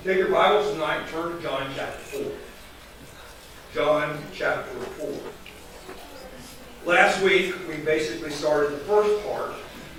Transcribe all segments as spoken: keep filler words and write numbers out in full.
Take your Bibles tonight and turn to John chapter four. John chapter four. Last week, we basically started the first part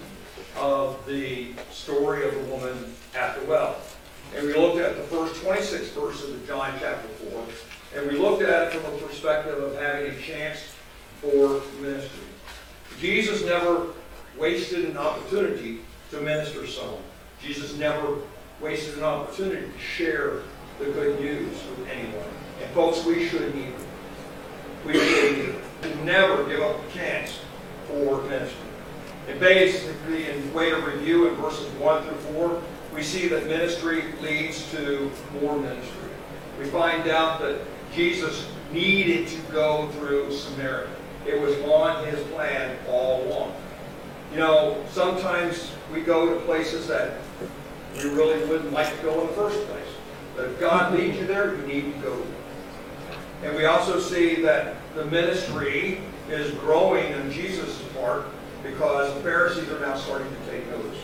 of the story of the woman at the well. And we looked at the first twenty-six verses of John chapter four. And we looked at it from a perspective of having a chance for ministry. Jesus never wasted an opportunity to minister someone. Jesus never wasted an opportunity to share the good news with anyone. And folks, we shouldn't either. We shouldn't either. We should never give up a chance for ministry. And basically, in way of review in verses one through four, we see that ministry leads to more ministry. We find out that Jesus needed to go through Samaria. It was on his plan all along. You know, sometimes we go to places that we really wouldn't like to go in the first place. But if God leads you there, you need to go there. And we also see that the ministry is growing in Jesus' part because the Pharisees are now starting to take notice.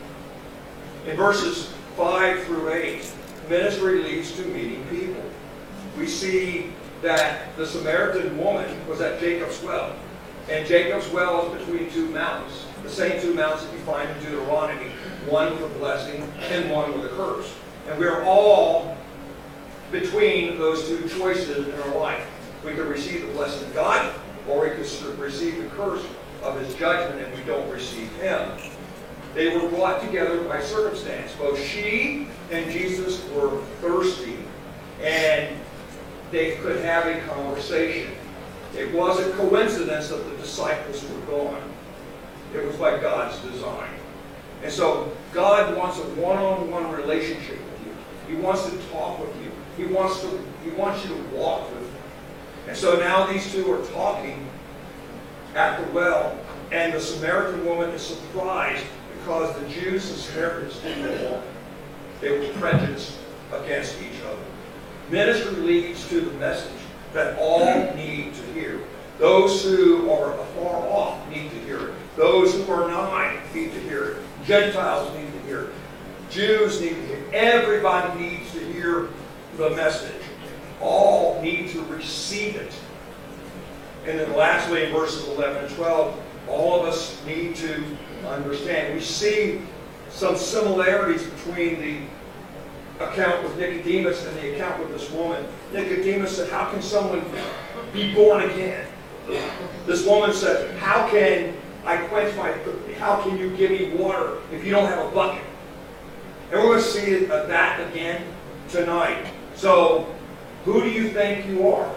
In verses five through eight, ministry leads to meeting people. We see that the Samaritan woman was at Jacob's well. And Jacob's well is between two mountains. The same two mountains that you find in Deuteronomy. One with a blessing and one with a curse. And we're all between those two choices in our life. We could receive the blessing of God, or we could receive the curse of his judgment if we don't receive him. They were brought together by circumstance. Both she and Jesus were thirsty, and they could have a conversation. It wasn't coincidence that the disciples were gone. It was by God's design. And so God wants a one-on-one relationship with you. He wants to talk with you. He wants to, he wants you to walk with him. And so now these two are talking at the well, and the Samaritan woman is surprised because the Jews and Samaritans didn't get along. They were prejudiced against each other. Ministry leads to the message that all need to hear. Those who are afar off need to hear it. Those who are nigh need to hear it. Gentiles need to hear it. Jews need to hear it. Everybody needs to hear the message. All need to receive it. And then lastly, in verses eleven and twelve, all of us need to understand. We see some similarities between the account with Nicodemus and the account with this woman. Nicodemus said, how can someone be born again? This woman said, how can I quench my thirst? How can you give me water if you don't have a bucket? And we're going to see that again tonight. So, who do you think you are?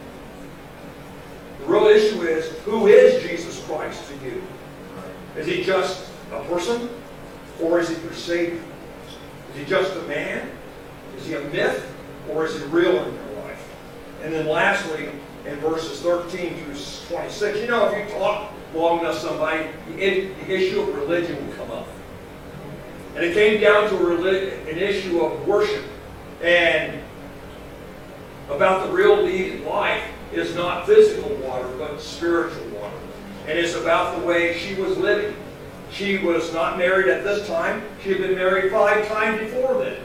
The real issue is, who is Jesus Christ to you? Is he just a person? Or is he your Savior? Is he just a man? Is he a myth? Or is he real in your life? And then lastly, in verses thirteen through twenty-six, you know, if you talk long enough somebody, the issue of religion will come up. And it came down to a relig- an issue of worship. And about the real need in life is not physical water, but spiritual water. And it's about the way she was living. She was not married at this time. She had been married five times before then.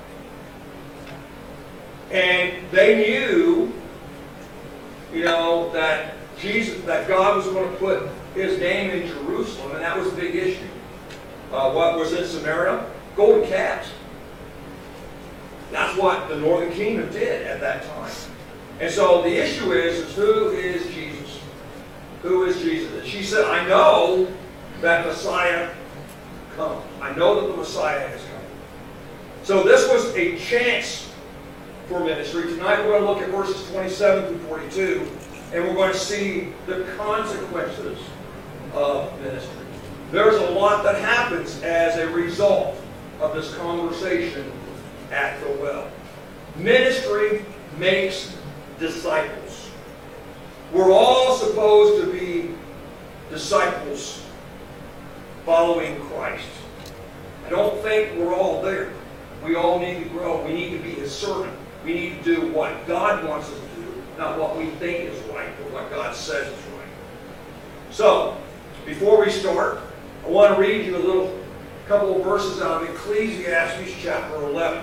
And they knew, you know, that Jesus, that God was going to put his name in Jerusalem, and that was a big issue. Uh, what was in Samaria? Golden calves. That's what the northern kingdom did at that time. And so the issue is, is who is Jesus? Who is Jesus? And she said, I know that Messiah comes. I know that the Messiah is coming. So this was a chance for ministry. Tonight we're going to look at verses twenty-seven through forty-two, and we're going to see the consequences of ministry. There's a lot that happens as a result of this conversation at the well. Ministry makes disciples. We're all supposed to be disciples following Christ. I don't think we're all there. We all need to grow. We need to be his servant. We need to do what God wants us to do, not what we think is right, but what God says is right. So, before we start, I want to read you a little couple of verses out of Ecclesiastes chapter eleven.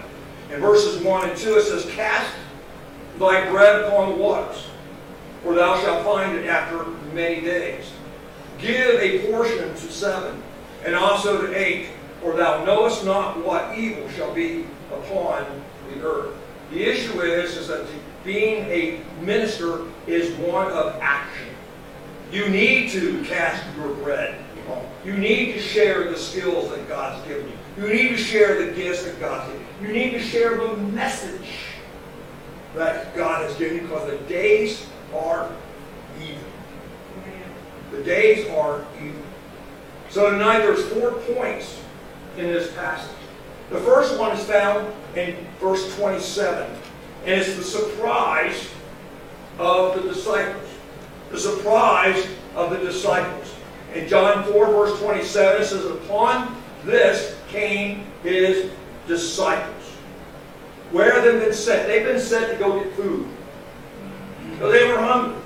In verses one and two it says, cast thy bread upon the waters, for thou shalt find it after many days. Give a portion to seven, and also to eight, for thou knowest not what evil shall be upon the earth. The issue is, is that being a minister is one of action. You need to cast your bread. You need to share the skills that God's given you. You need to share the gifts that God's given you. You need to share the message that God has given you, because the days are evil. The days are evil. So tonight there's four points in this passage. The first one is found in verse twenty-seven. And it's the surprise of the disciples. The surprise of the disciples. In John four, verse twenty-seven, it says, upon this came his disciples. Where have they been sent? They've been sent to go get food. So they were hungry.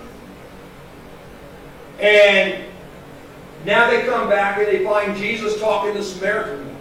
And now they come back and they find Jesus talking to the Samaritan woman.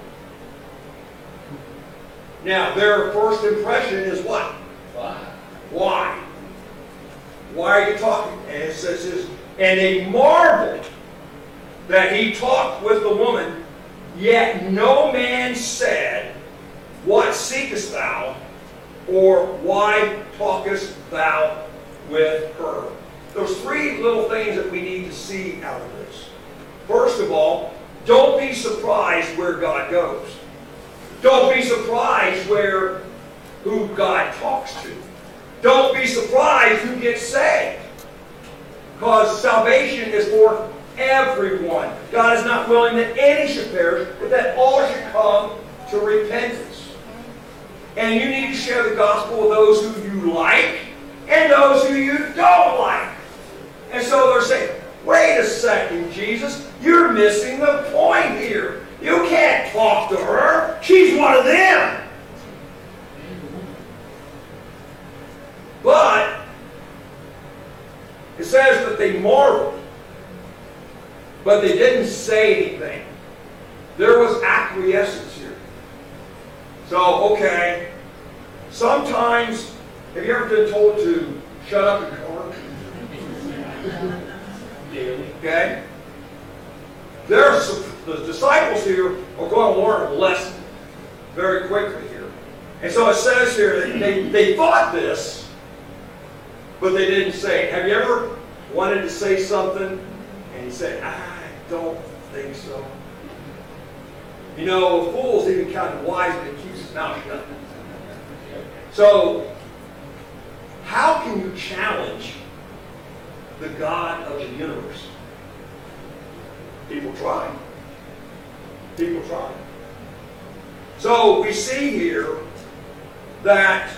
Now, their first impression is what? Why? Why? Why are you talking? And it says, and they marveled that he talked with the woman, yet no man said, what seekest thou? Or why talkest thou with her? There's three little things that we need to see out of this. First of all, don't be surprised where God goes. Don't be surprised where who God talks to. Don't be surprised who gets saved. Because salvation is for everyone. God is not willing that any should perish, but that all should come to repentance. And you need to share the gospel with those who you like and those who you don't like. And so they're saying, wait a second, Jesus, you're missing the point here. You can't talk to her. She's one of them. But it says that they marveled, but they didn't say anything. There was acquiescence here. So, okay, sometimes, have you ever been told to shut up and cover? Okay? There's the disciples here are going to learn a lesson very quickly here. And so it says here that they, they thought this, but they didn't say it. Have you ever wanted to say something and you say, I don't think so? You know, a fool's even kind of wise, but he keeps his mouth shut. So, how can you challenge the God of the universe? People try. People try. So we see here that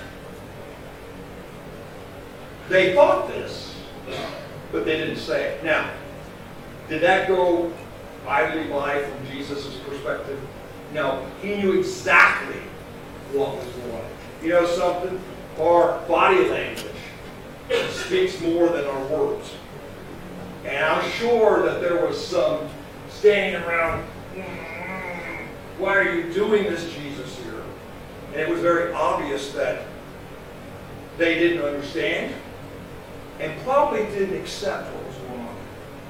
they thought this, but they didn't say it. Now, did that go idly by from Jesus' perspective? No. He knew exactly what was going on. You know something? Our body language speaks more than our words. And I'm sure that there was some standing around, mm, why are you doing this, Jesus, here? And it was very obvious that they didn't understand and probably didn't accept what was going on.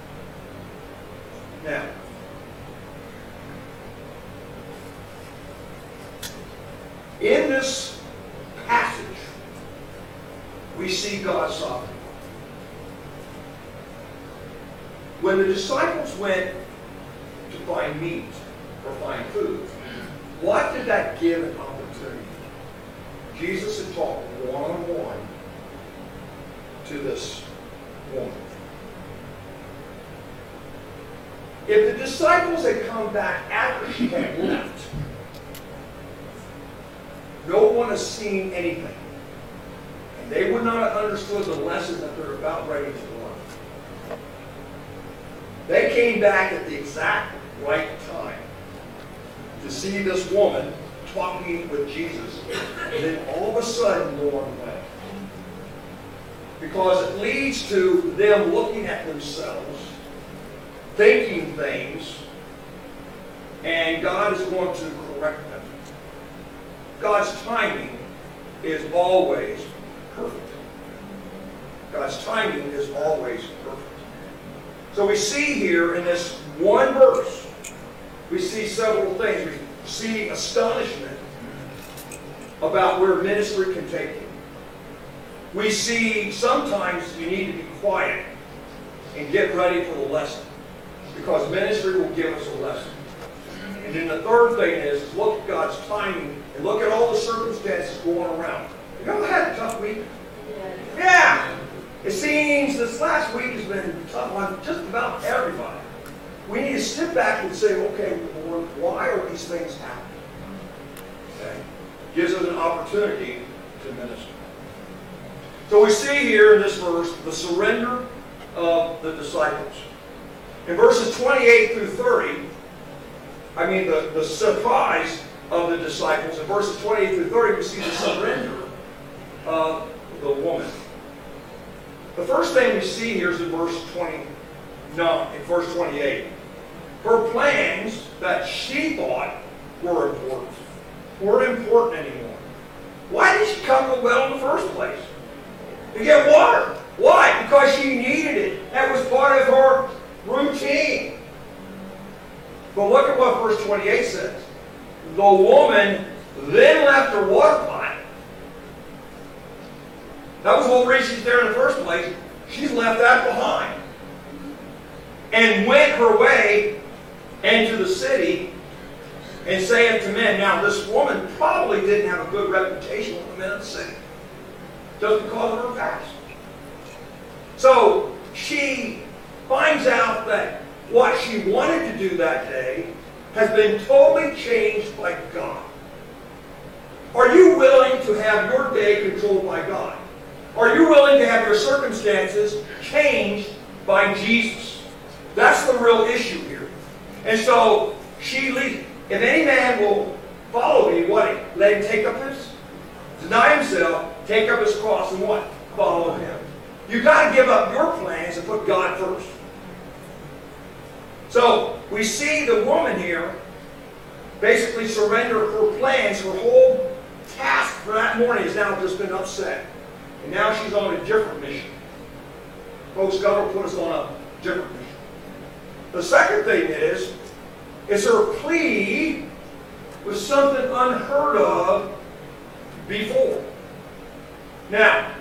Now, in this passage, we see God's sovereignty. When the disciples went to find meat or find food, what did that give an opportunity? Jesus had talked one-on-one to this woman. If the disciples had come back after she had left, no one has seen anything. And they would not have understood the lesson that they're about ready to learn. They came back at the exact right time to see this woman talking with Jesus, and then all of a sudden going away. Because it leads to them looking at themselves, thinking things, and God is going to correct them. God's timing is always perfect. God's timing is always perfect. So we see here in this one verse, we see several things. We see astonishment about where ministry can take you. We see sometimes you need to be quiet and get ready for the lesson, because ministry will give us a lesson. And then the third thing is, is look at God's timing and look at all the circumstances going around. Have you ever had a tough week? Yeah. It seems this last week has been tough on just about everybody. We need to sit back and say, okay, Lord, why are these things happening? Okay. Gives us an opportunity to minister. So we see here in this verse the surrender of the disciples. In verses twenty-eight through thirty, I mean the, the surprise of the disciples. In verses twenty-eight through thirty, we see the surrender of the woman. The first thing we see here is in verse twenty-nine, in verse twenty-eight. Her plans that she thought were important weren't important anymore. Why did she come to the well in the first place? To get water. Why? Because she needed it. That was part of her routine. But look at what verse twenty-eight says. The woman then left her water pot. That was the whole reason she's there in the first place. She's left that behind. And went her way into the city and saith to men. Now this woman probably didn't have a good reputation with the men of the city, just because of her past. So she finds out that what she wanted to do that day has been totally changed by God. Are you willing to have your day controlled by God? Are you willing to have your circumstances changed by Jesus? That's the real issue here. And so she leaves. If any man will follow me, what? Let him take up his, deny himself, take up his cross, and what? Follow him. You've got to give up your plans and put God first. So we see the woman here basically surrender her plans. Her whole task for that morning has now just been upset. And now she's on a different mission. Folks, God will put us on a different mission. The second thing is, is her plea was something unheard of before. Now,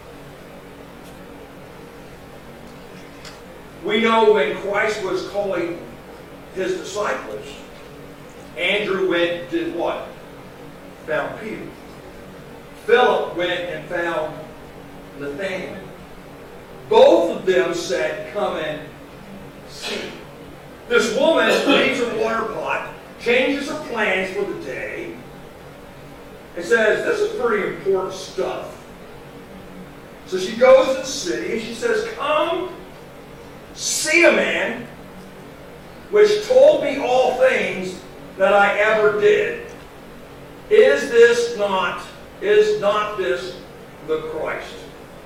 we know when Christ was calling his disciples, Andrew went and did what? Found Peter. Philip went and found Nathanael. Both of them said, come and see. This woman leaves her water pot, changes her plans for the day, and says, this is pretty important stuff. So she goes to the city and she says, come see a man which told me all things that I ever did. Is this not, is not this the Christ?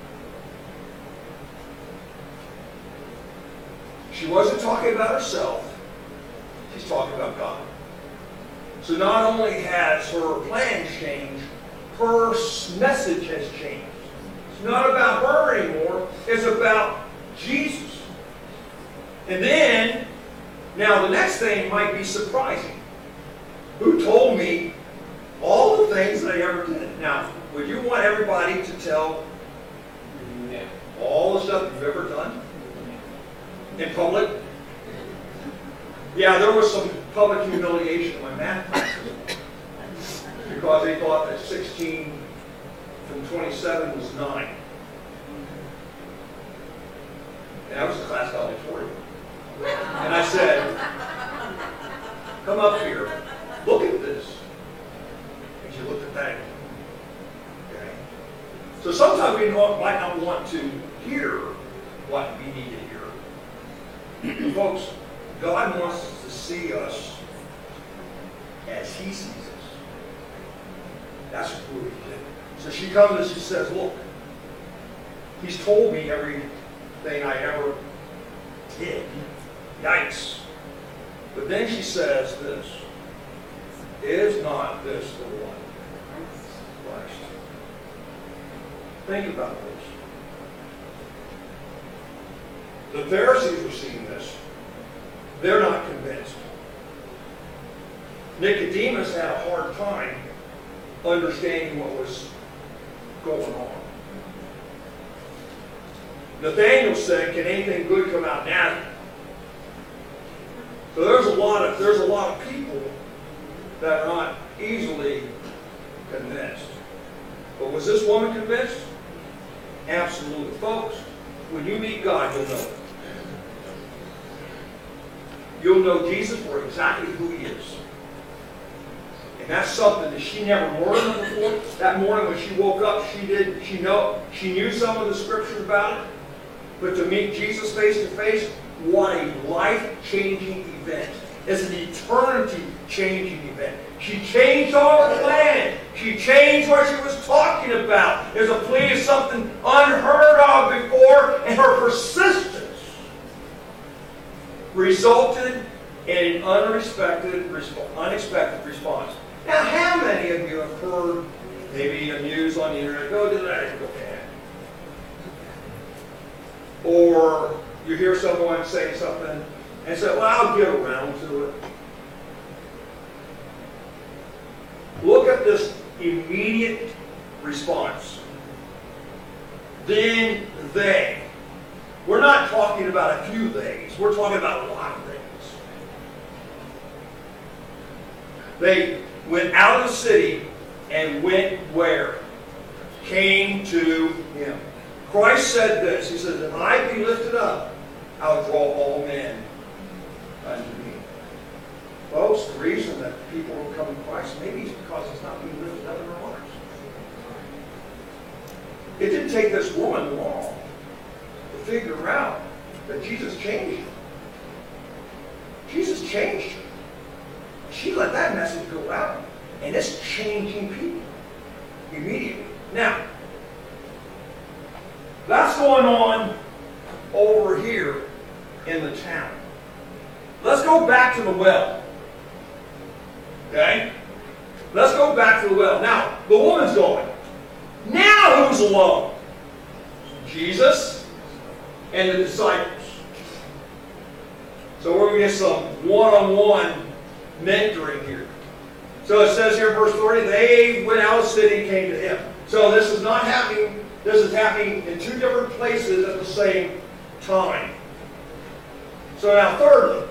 She wasn't talking about herself. She's talking about God. So not only has her plans changed, her message has changed. It's not about her anymore. It's about Jesus. And then, now the next thing might be surprising. Who told me all the things that I ever did? Now, would you want everybody to tell all the stuff you've ever done in public? Yeah, there was some public humiliation in my math classes because they thought that sixteen from twenty-seven was nine. And that was the class auditorium. And I said, come up here, look at this. And she looked at that. Okay. So sometimes we might not want to hear what we need to hear. Folks, God wants us to see us as He sees us. That's what we did. So she comes and she says, look, He's told me everything I ever did. Yikes. But then she says this, is not this the one? Christ. Think about this. The Pharisees were seeing this. They're not convinced. Nicodemus had a hard time understanding what was going on. Nathanael said, "Can anything good come out of Nazareth?" So there's a lot of there's a lot of people that are not easily convinced. But was this woman convinced? Absolutely. Folks, when you meet God, you'll know it. You'll know Jesus for exactly who he is. And that's something that she never learned before. That morning when she woke up, she did she know she knew some of the scriptures about it. But to meet Jesus face to face, what a life-changing event. It's an eternity-changing event. She changed all her plan. She changed what she was talking about. There's a plea of something unheard of before, and her persistence resulted in an unexpected, unexpected response. Now, how many of you have heard, maybe a news on the internet, go to that, go ahead. Or you hear someone say something and say, well, I'll get around to it. Look at this immediate response. Then they. We're not talking about a few days. We're talking about a lot of things. They went out of the city and went where? Came to him. Christ said this. He said, if I be lifted up, I'll draw all men unto me. Folks, the reason that people will come to Christ maybe is because he's not being lifted up in their hearts. It didn't take this woman long to figure out that Jesus changed her. Jesus changed her. She let that message go out, and it's changing people immediately. Now, that's going on over here in the town. Let's go back to the well. Okay? Let's go back to the well. Now, the woman's going. Now who's alone? Jesus and the disciples. So we're going to get some one-on-one mentoring here. So it says here in verse thirty, they went out of the city and came to him. So this is not happening, this is happening in two different places at the same time. So now thirdly,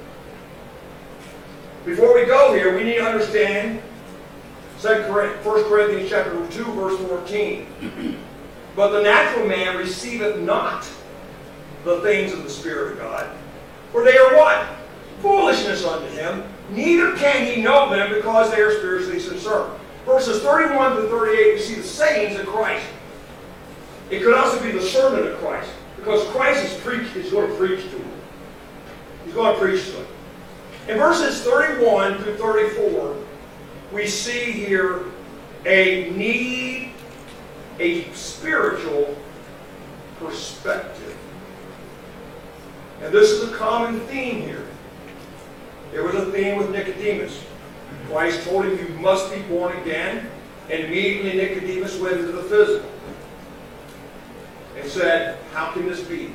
before we go here, we need to understand First Corinthians chapter two, verse fourteen. But the natural man receiveth not the things of the Spirit of God, for they are what? Foolishness unto him. Neither can he know them because they are spiritually discerned. Verses thirty-one to thirty-eight, we see the sayings of Christ. It could also be the sermon of Christ, because Christ is, preach, is going to preach to him. He's going to preach to him. In verses thirty-one through thirty-four, we see here a need, a spiritual perspective. And this is a common theme here. There was a theme with Nicodemus. Christ told him, you must be born again. And immediately Nicodemus went into the physical and said, how can this be?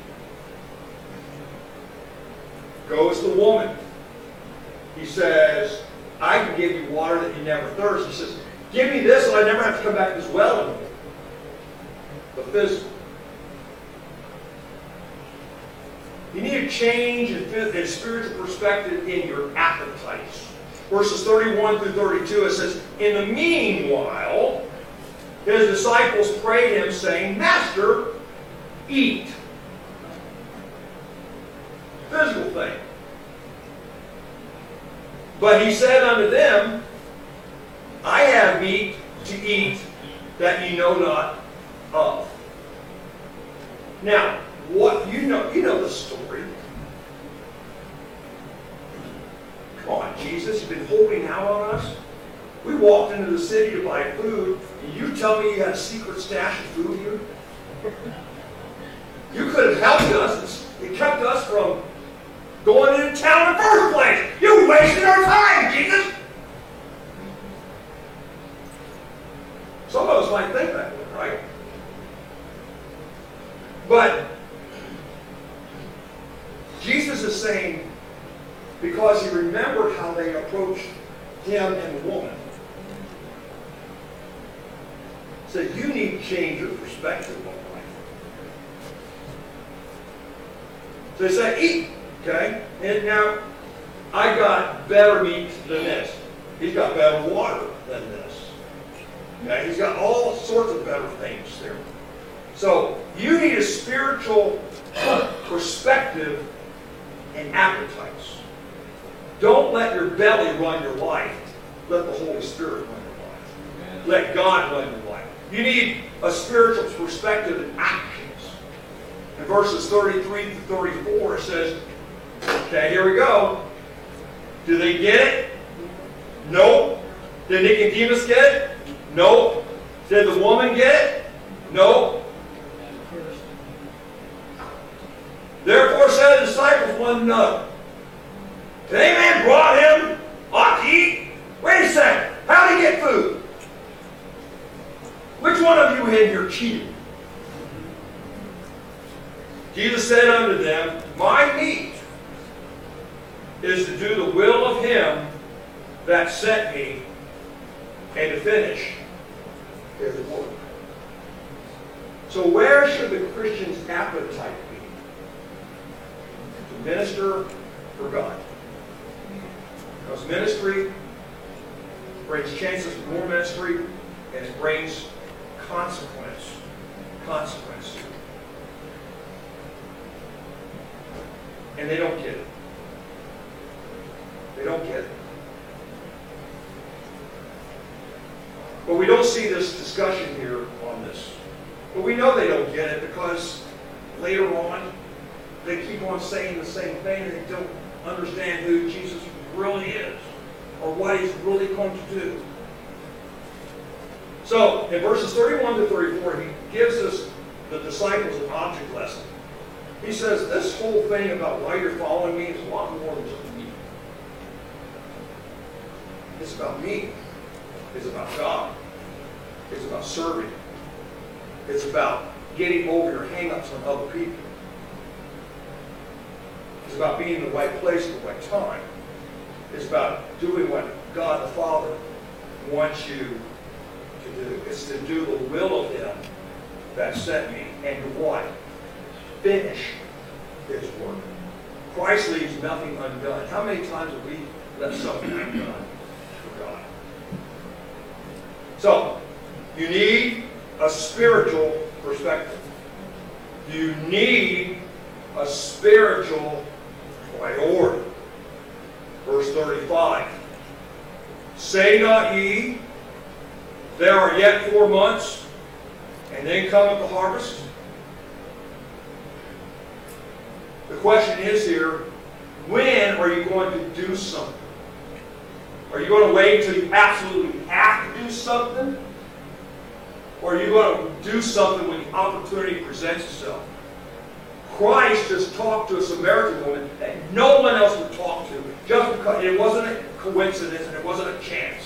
Goes the woman. He says, I can give you water that you never thirst. He says, give me this and I never have to come back to this well anymore. The physical. You need a change in, in spiritual perspective in your appetites. Verses thirty-one through thirty-two, it says, in the meanwhile, his disciples prayed him, saying, Master, eat. Physical thing. But he said unto them, I have meat to eat that ye know not of. Now, what you know, you know the story. Come on, Jesus, you've been holding out on us. We walked into the city to buy food, and you tell me you had a secret stash of food here? You could have helped us. It kept us from going into town in the first place. You wasted our time, Jesus. Some of us might think that way, right? But Jesus is saying, because he remembered how they approached him and the woman, said, you need to change your perspective on life. So they say, eat, okay? And now, I got better meat than this. He's got better water than this. Okay? He's got all sorts of better things there. So, you need a spiritual perspective and appetites. Don't let your belly run your life. Let the Holy Spirit run your life. Let God run your life. You need a spiritual perspective and actions. In verses thirty-three to thirty-four, it says, okay, here we go. Do they get it? No. Did Nicodemus get it? No. Did the woman get it? No. Therefore said the disciples one another, did any man brought him ought to eat? Wait a second. How did he get food? Which one of you in here cheated? Jesus said unto them, my meat is to do the will of him that sent me and to finish his work. So where should the Christian's appetite be? To minister for God. Because ministry brings chances for more ministry, and it brings consequence. Consequence. And they don't get it. They don't get it. But we don't see this discussion here on this. But we know they don't get it because later on, they keep on saying the same thing and they don't understand who Jesus really is or what he's really going to do. So, in verses thirty-one to thirty-four, he gives us, the disciples, an object lesson. He says, this whole thing about why you're following me is a lot more than just me. It's about me. It's about God. It's about serving. It's about getting over your hang-ups on other people. It's about being in the right place at the right time. It's about doing what God the Father wants you to do. It's to do the will of him that sent me and to what? Finish his work. Christ leaves nothing undone. How many times have we left something undone for God? So, you need a spiritual perspective. You need a spiritual priority. Verse thirty-five. Say not ye, there are yet four months, and then cometh the harvest. The question is here, when are you going to do something? Are you going to wait until you absolutely have to do something? Or are you going to do something when the opportunity presents itself? Christ just talked to a Samaritan woman that no one else would talk to, just because it wasn't a coincidence and it wasn't a chance.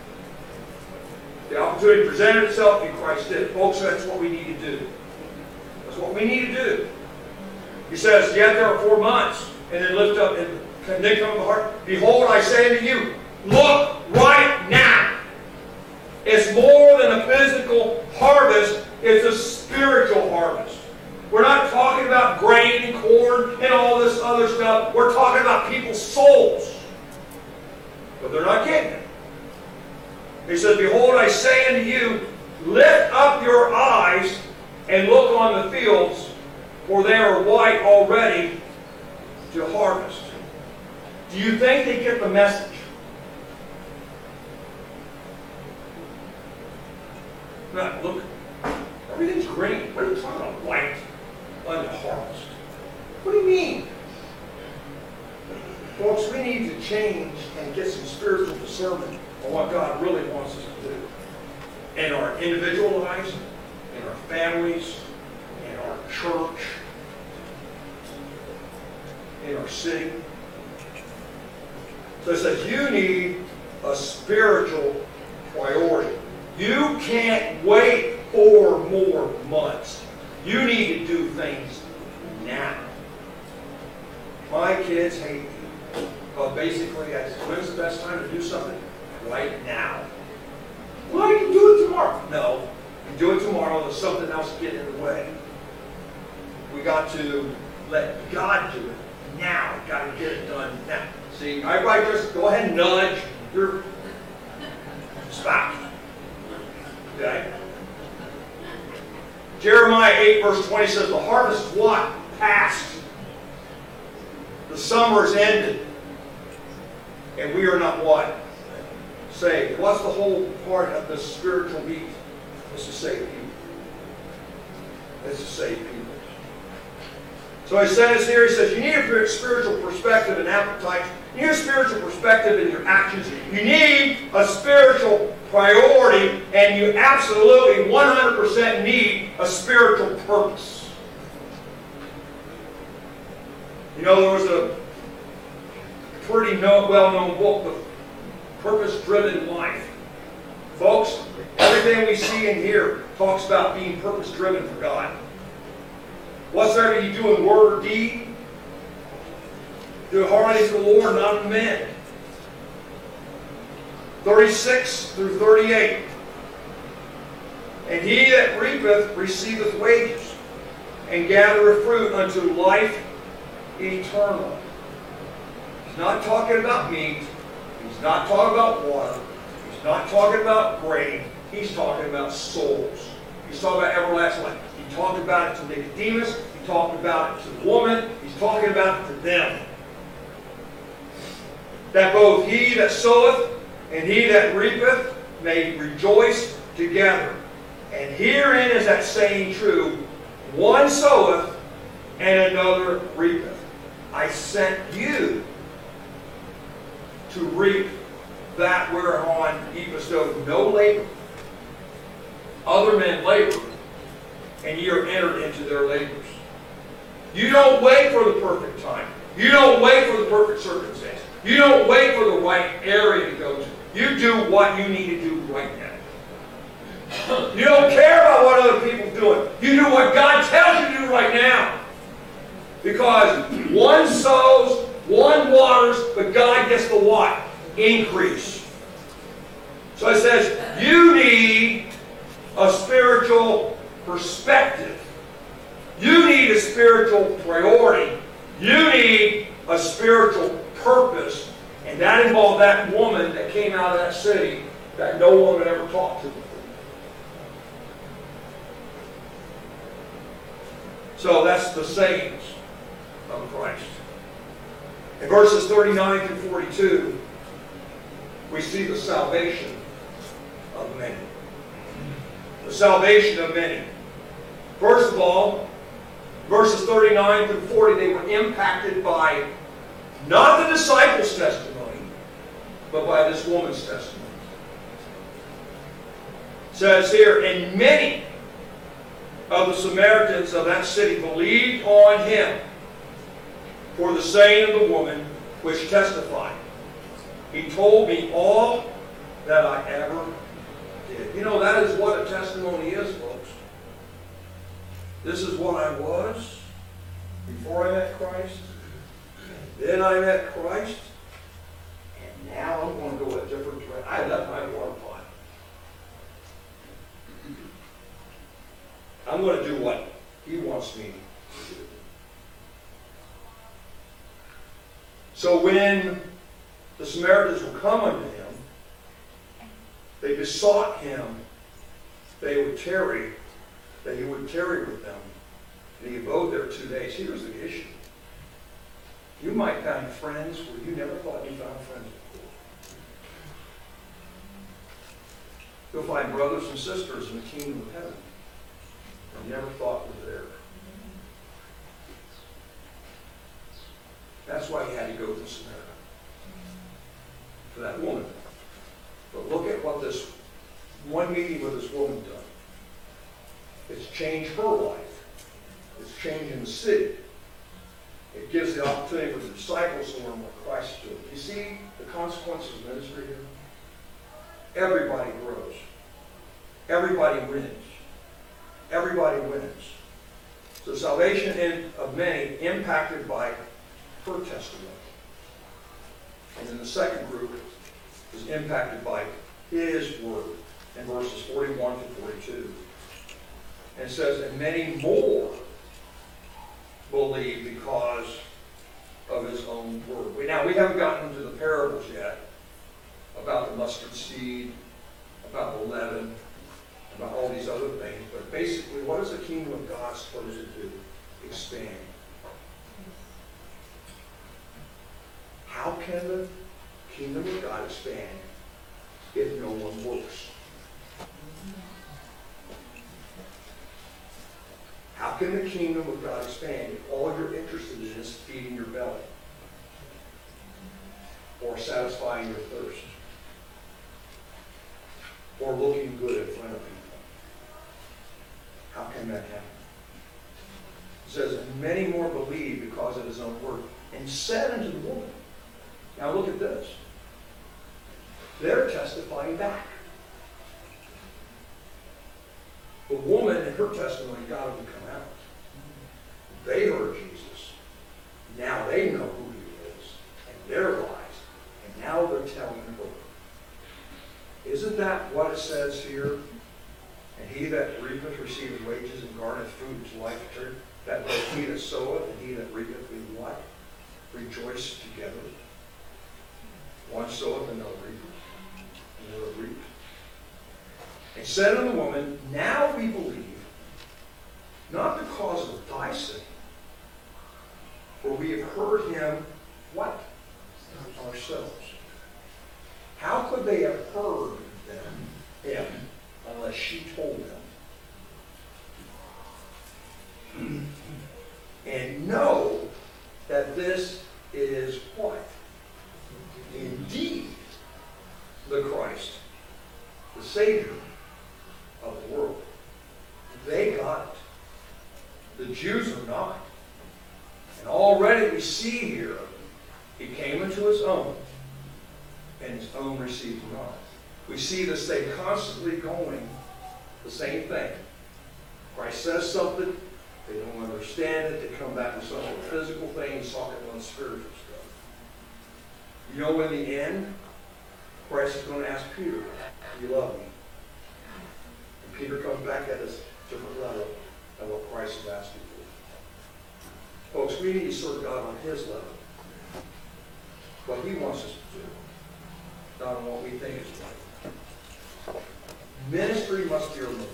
The opportunity presented itself and Christ did it. Folks, that's what we need to do. That's what we need to do. He says, yet there are four months, and then lift up and then come to the heart. Behold, I say unto you, look right now. It's more than a physical harvest, it's a spiritual harvest. We're not talking about grain and corn and all this other stuff. We're talking about people's souls. But they're not getting it. He says, behold, I say unto you, lift up your eyes and look on the fields, for they are white already to harvest. Do you think they get the message? Now, look, everything's green. What are you talking about, white unto harvest? What do you mean? Folks, we need to change and get some spiritual discernment on what God really wants us to do. In our individual lives, in our families, in our church, in our city. So it says you need a spiritual priority. You can't wait four more months. You need to do things now. My kids hate me. But basically, I said, when's the best time to do something? Right now. Well, you can do it tomorrow. No. You do it tomorrow, there's something else get in the way. We got to let God do it now. Got to get it done now. See, everybody just go ahead and nudge your spouse. Okay? Jeremiah eight verse twenty says, the harvest is what? Past. The summer is ended. And we are not what? Saved. What's the whole part of the spiritual meat? It's to save people. It's to save people. So he says here, he says, you need a spiritual perspective and appetite. You need a spiritual perspective in your actions. You need a spiritual priority, and you absolutely one hundred percent need a spiritual purpose. You know, there was a pretty well-known book, The Purpose-Driven Life. Folks, everything we see in here talks about being purpose-driven for God. Whatsoever you do in word or deed, do it heartily to the Lord, not unto men. thirty-six through thirty-eight. And he that reapeth receiveth wages, and gathereth fruit unto life eternal. He's not talking about meat. He's not talking about water. He's not talking about grain. He's talking about souls. He's talking about everlasting life. He talked about it to Nicodemus. He talked about it to the woman. He's talking about it to them. That both he that soweth and he that reapeth may rejoice together. And herein is that saying true, one soweth and another reapeth. I sent you to reap that whereon ye bestowed no labor. Other men labor, and ye are entered into their labors. You don't wait for the perfect time. You don't wait for the perfect circumstance. You don't wait for the right area to go to. You do what you need to do right now. You don't care about what other people are doing. You do what God tells you to do right now. Because one sows, one waters, but God gets the what? Increase. So it says, you need a spiritual perspective. You need a spiritual priority. You need a spiritual purpose. And that involved that woman that came out of that city that no one had ever talked to before. So that's the sayings of Christ. In verses thirty-nine through forty-two, we see the salvation of many. The salvation of many. First of all, verses thirty-nine through forty, they were impacted by not the disciples' testimony, but by this woman's testimony. It says here, and many of the Samaritans of that city believed on him for the saying of the woman which testified, he told me all that I ever did. You know, that is what a testimony is, folks. This is what I was before I met Christ. Then I met Christ. And now I'm going to go a different direction. I left my water pot. I'm going to do what he wants me to do. So when the Samaritans would come unto him, they besought him they would tarry, that he would tarry with them. And he abode there two days. Here's the issue. You might find friends where you never thought you found friends before. You'll find brothers and sisters in the kingdom of heaven you never thought were there. That's why he had to go to Samaria. For that woman. But look at what this one meeting with this woman done. It's changed her life. It's changing the city. It gives the opportunity for the disciples to learn what Christ is doing. You see the consequences of ministry here? Everybody grows. Everybody wins. Everybody wins. So salvation in, of many impacted by her testimony. And then the second group is impacted by his word in verses forty-one to forty-two. And it says, and many more believe because of his own word. We, now, we haven't gotten into the parables yet about the mustard seed, about the leaven, about all these other things. But basically, what is the kingdom of God supposed to do? Expand. How can the kingdom of God expand if no one works? How can the kingdom of God expand if all you're interested in is feeding your belly or satisfying your thirst or looking good in front of people? How can that happen? It says, and many more believe because of his own word, and said unto the woman. Now look at this. They're testifying back. The woman in her testimony got him to come out. They heard Jesus. Now they know who he is and their lives. And now they're telling her. Isn't that what it says here? And he that reapeth receiveth wages and garneth food to life eternal. That both he that soweth and he that reapeth will what? Rejoice together. One soweth and another reapeth. Another reapeth. And said unto the woman, now we believe, not because of thy saying, for we have heard him, what? Ourselves. How could they have heard them, him, unless she told them? And know that this is what? Indeed, the Christ, the Savior of the world. They got it. The Jews are not. And already we see here, he came into his own, and his own received him not. We see this thing constantly going, the same thing. Christ says something, they don't understand it, they come back with some sort of physical thing, he's talking about spiritual stuff. You know, in the end, Christ is going to ask Peter, do you love me? And Peter comes back at us different level than what Christ is asking for. Folks, we need to serve God on his level. What he wants us to do, not on what we think is right. Ministry must be our motive.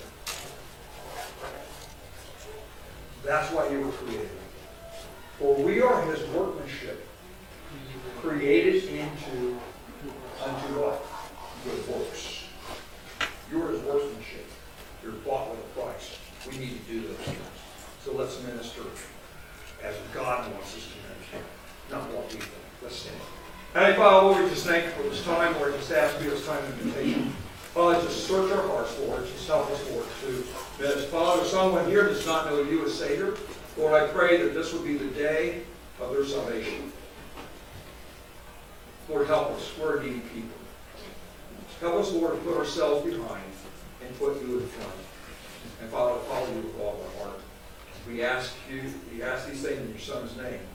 That's why you were created. For we are his workmanship, created into unto what? Good works. You're his workmanship. You're bought with a price. We need to do those things. So let's minister as God wants us to minister, not what we think. Let's stand. Heavenly Father, Lord, we just thank you for this time, Lord. Just ask you this time of invitation. Father, just search our hearts, Lord. Just help us, Lord, to minister. Father, if someone here does not know you as Savior, Lord, I pray that this would be the day of their salvation. Lord, help us. We're needy people. Help us, Lord, to put ourselves behind and put you in front. And Father, to follow you with all our heart. We ask you, we ask these things in your Son's name.